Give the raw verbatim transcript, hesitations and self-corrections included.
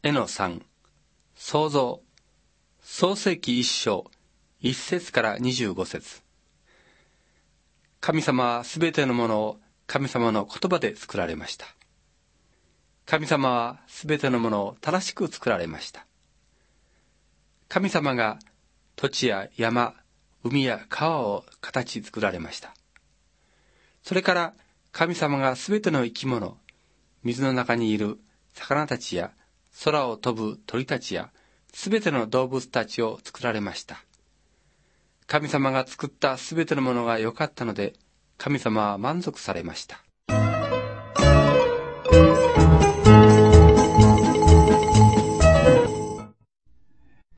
絵のさん、創造、創世記一章、一節から二十五節。神様はすべてのものを神様の言葉で作られました。神様はすべてのものを正しく作られました。神様が土地や山、海や川を形作られました。それから神様がすべての生き物、水の中にいる魚たちや空を飛ぶ鳥たちやすべての動物たちを作られました。神様が作ったすべてのものが良かったので、神様は満足されました。